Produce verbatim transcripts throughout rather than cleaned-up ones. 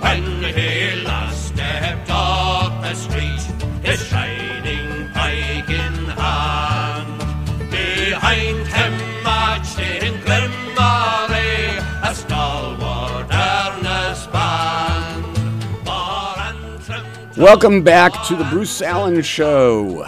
when he last stepped off the street, his shining pike in hand. Behind him marched in grim array a stalwart earnest band. Welcome back to the Bruce Allen Show.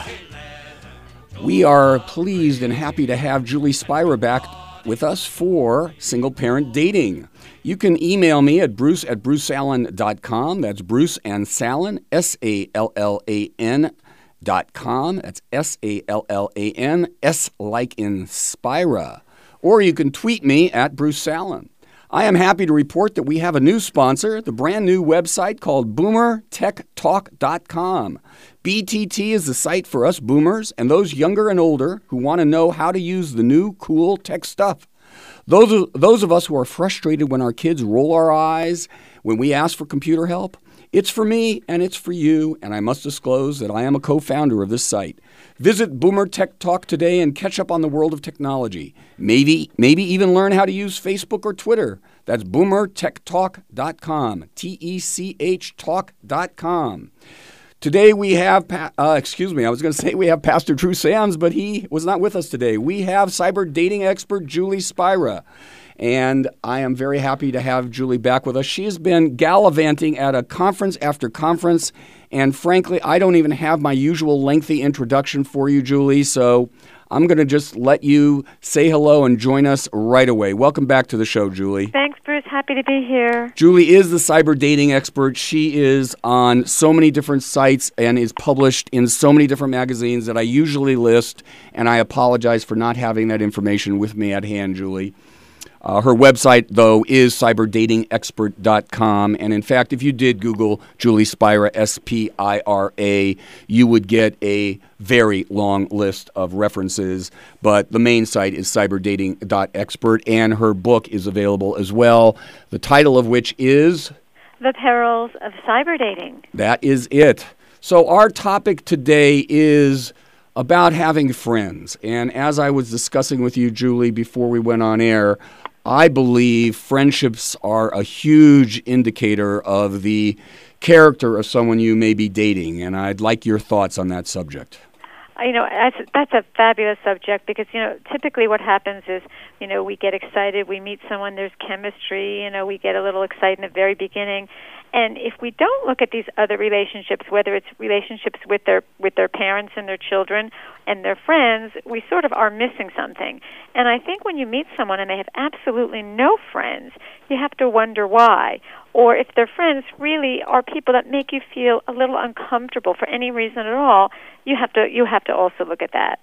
We are pleased and happy to have Julie Spira back with us for Single Parent Dating. You can email me at bruce at bruce allen dot com. That's Bruce and Sallan, S A L L A N dot com. That's S A L L A N, S like in Spira. Or you can tweet me at Bruce Sallan. I am happy to report that we have a new sponsor, the brand new website called boomer tech talk dot com. B T T is the site for us boomers and those younger and older who want to know how to use the new cool tech stuff. Those of, those of us who are frustrated when our kids roll our eyes when we ask for computer help, it's for me and it's for you, and I must disclose that I am a co-founder of this site. Visit Boomer Tech Talk today and catch up on the world of technology. Maybe, maybe even learn how to use Facebook or Twitter. That's boomer tech talk dot com, T E C H talk dot com. Today we have, pa- uh, excuse me, I was going to say we have Pastor Drew Sands, but he was not with us today. We have cyber dating expert Julie Spira. And I am very happy to have Julie back with us. She has been gallivanting at a conference after conference. And frankly, I don't even have my usual lengthy introduction for you, Julie. So I'm going to just let you say hello and join us right away. Welcome back to the show, Julie. Thanks, Bruce. Happy to be here. Julie is the cyber dating expert. She is on so many different sites and is published in so many different magazines that I usually list. And I apologize for not having that information with me at hand, Julie. Uh, her website, though, is cyber dating expert dot com. And in fact, if you did Google Julie Spira, S P I R A, you would get a very long list of references. But the main site is cyber dating dot expert, and her book is available as well, the title of which is The Perils of Cyber Dating. That is it. So our topic today is about having friends. And as I was discussing with you, Julie, before we went on air, I believe friendships are a huge indicator of the character of someone you may be dating, and I'd like your thoughts on that subject. You know, that's, that's a fabulous subject because, you know, typically what happens is, you know, we get excited, we meet someone, there's chemistry, you know, we get a little excited in the very beginning. And if we don't look at these other relationships, whether it's relationships with their with their parents and their children and their friends, we sort of are missing something. And I think when you meet someone and they have absolutely no friends, you have to wonder why. Or if their friends really are people that make you feel a little uncomfortable for any reason at all, you have to you have to also look at that.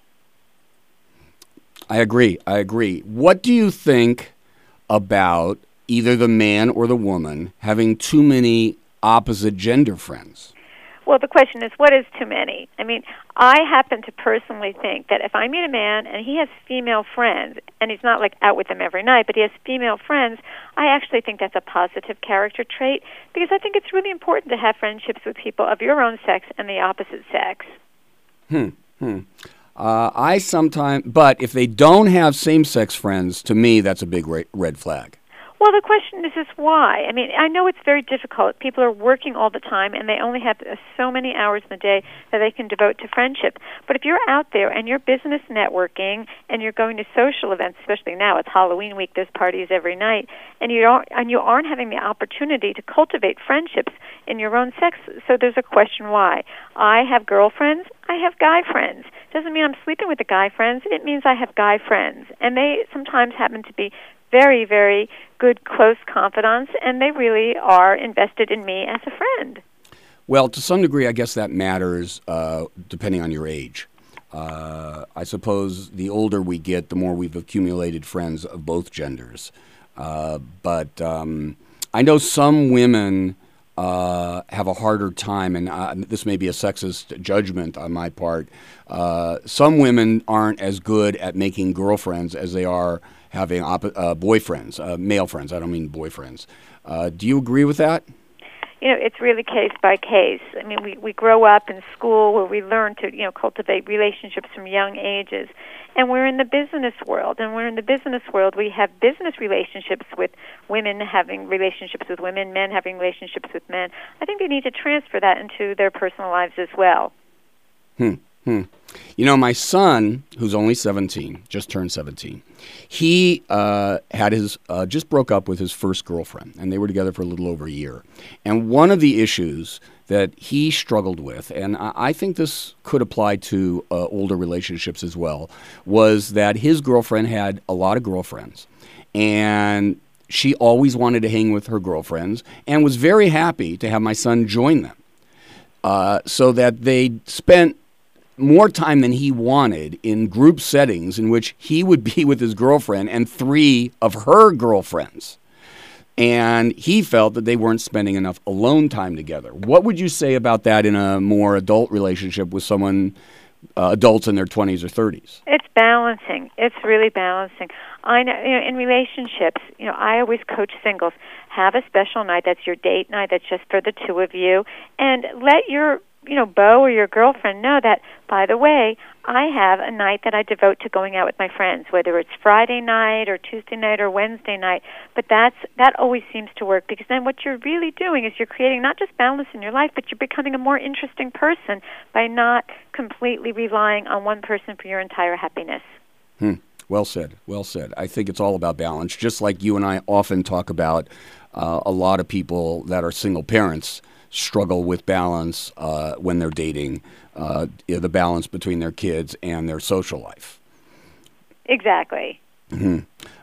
I agree. I agree. What do you think about either the man or the woman having too many opposite gender friends? Well, the question is, what is too many? I mean, I happen to personally think that if I meet a man and he has female friends, and he's not like out with them every night, but he has female friends, I actually think that's a positive character trait because I think it's really important to have friendships with people of your own sex and the opposite sex. Hmm. Hmm. Uh, I sometimes, but if they don't have same-sex friends, to me, that's a big ra- red flag. Well, the question is, is why? I mean, I know it's very difficult. People are working all the time, and they only have uh, so many hours in the day that they can devote to friendship. But if you're out there and you're business networking and you're going to social events, especially now, it's Halloween week, there's parties every night, and you don't, and you aren't having the opportunity to cultivate friendships in your own sex, so there's a question why. I have girlfriends. I have guy friends. Doesn't mean I'm sleeping with the guy friends. It means I have guy friends, and they sometimes happen to be very, very good, close confidants, and they really are invested in me as a friend. Well, to some degree, I guess that matters uh, depending on your age. Uh, I suppose the older we get, the more we've accumulated friends of both genders. Uh, but um, I know some women uh, have a harder time, and uh, this may be a sexist judgment on my part. Uh, some women aren't as good at making girlfriends as they are having op- uh, boyfriends, uh, male friends. I don't mean boyfriends. Uh, do you agree with that? you know, it's really case by case. I mean, we, we grow up in school where we learn to, you know, cultivate relationships from young ages. And we're in the business world, and we're in the business world. We have business relationships with women having relationships with women, men having relationships with men. I think they need to transfer that into their personal lives as well. Hmm. Hmm. You know, my son, who's only seventeen, just turned seventeen, he uh, had his uh, just broke up with his first girlfriend, and they were together for a little over a year. And one of the issues that he struggled with, and I, I think this could apply to uh, older relationships as well, was that his girlfriend had a lot of girlfriends, and she always wanted to hang with her girlfriends and was very happy to have my son join them, uh, so that they spent more time than he wanted in group settings in which he would be with his girlfriend and three of her girlfriends. And he felt that they weren't spending enough alone time together. What would you say about that in a more adult relationship with someone, uh, adults in their twenties or thirties? It's balancing. It's really balancing. I know, you know, in relationships, you know, I always coach singles. Have a special night that's your date night that's just for the two of you, and let your you know, beau or your girlfriend know that, by the way, I have a night that I devote to going out with my friends, whether it's Friday night or Tuesday night or Wednesday night. But that's that always seems to work, because then what you're really doing is you're creating not just balance in your life, but you're becoming a more interesting person by not completely relying on one person for your entire happiness. Hmm. Well said. Well said. I think it's all about balance, just like you and I often talk about. Uh, a lot of people that are single parents struggle with balance uh, when they're dating, uh, the balance between their kids and their social life. Exactly. Mm-hmm.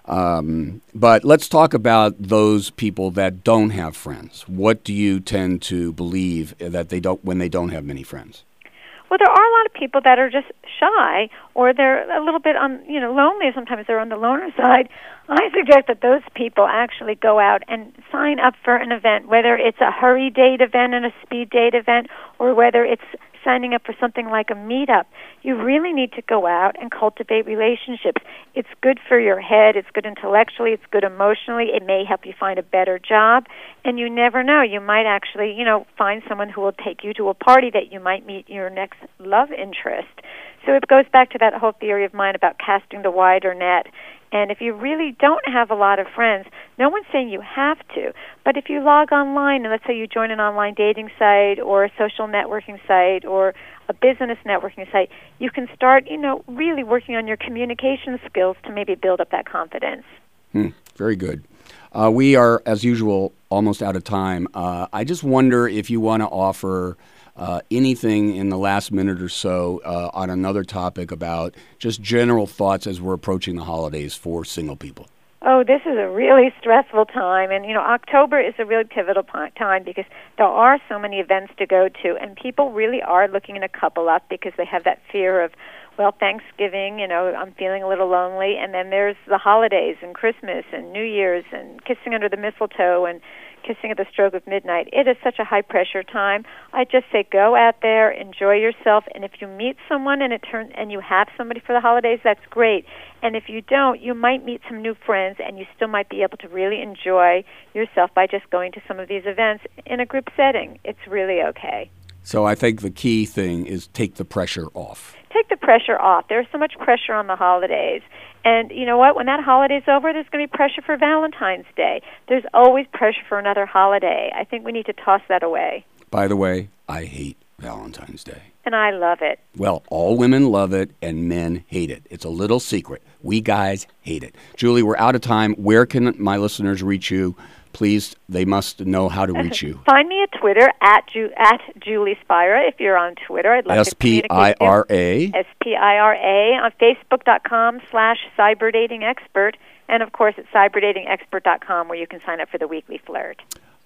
Um, but let's talk about those people that don't have friends. What do you tend to believe that they don't when they don't have many friends? Well, there are a lot of people that are just shy, or they're a little bit on, you know, lonely. Sometimes they're on the loner side. I suggest that those people actually go out and sign up for an event, whether it's a hurry date event and a speed date event, or whether it's signing up for something like a meetup. You really need to go out and cultivate relationships. It's good for your head. It's good intellectually. It's good emotionally. It may help you find a better job. And you never know. You might actually, you know, find someone who will take you to a party that you might meet your next love interest. So it goes back to that whole theory of mine about casting the wider net. And if you really don't have a lot of friends, no one's saying you have to. But if you log online, and let's say you join an online dating site or a social networking site or a business networking site, you can start, you know, really working on your communication skills to maybe build up that confidence. Hmm, very good. Uh, we are, as usual, almost out of time. Uh, I just wonder if you want to offer Uh, anything in the last minute or so uh, on another topic about just general thoughts as we're approaching the holidays for single people. Oh, this is a really stressful time. And, you know, October is a really pivotal time because there are so many events to go to, and people really are looking to couple up because they have that fear of, well, Thanksgiving, you know, I'm feeling a little lonely, and then there's the holidays and Christmas and New Year's and kissing under the mistletoe and kissing at the stroke of midnight. It is such a high-pressure time. I just say go out there, enjoy yourself, and if you meet someone and it turns and you have somebody for the holidays, that's great. And if you don't, you might meet some new friends, and you still might be able to really enjoy yourself by just going to some of these events in a group setting. It's really okay. So I think the key thing is take the pressure off. Take the pressure off. There's so much pressure on the holidays. And you know what? When that holiday's over, there's going to be pressure for Valentine's Day. There's always pressure for another holiday. I think we need to toss that away. By the way, I hate Valentine's Day. And I love it. Well, all women love it and men hate it. It's a little secret. We guys hate it. Julie, we're out of time. Where can my listeners reach you? Please, they must know how to reach you. Find me at Twitter, at, Ju- at Julie Spira, if you're on Twitter. I'd love S P I R A. to communicate. S P I R A. On Facebook.com slash CyberDatingExpert. And, of course, at CyberDatingExpert dot com, where you can sign up for the weekly flirt.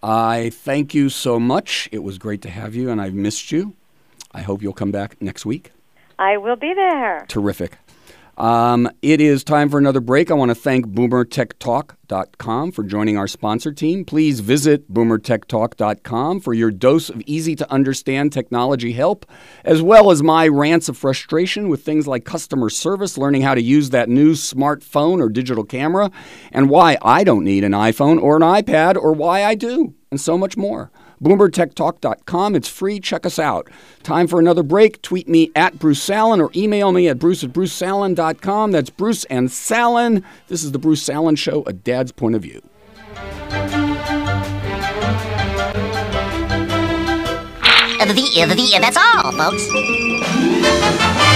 I thank you so much. It was great to have you, and I've missed you. I hope you'll come back next week. I will be there. Terrific. Um, it is time for another break. I want to thank Boomer Tech Talk dot com for joining our sponsor team. Please visit Boomer Tech Talk dot com for your dose of easy-to-understand technology help, as well as my rants of frustration with things like customer service, learning how to use that new smartphone or digital camera, and why I don't need an iPhone or an iPad, or why I do. and so much more. Bloomberg Tech Talk dot com. It's free. Check us out. Time for another break. Tweet me at Bruce Salen or email me at bruce at bruce salen dot com. That's Bruce and Salen. This is the Bruce Salen Show, a dad's point of view. The, the, the, that's all, folks.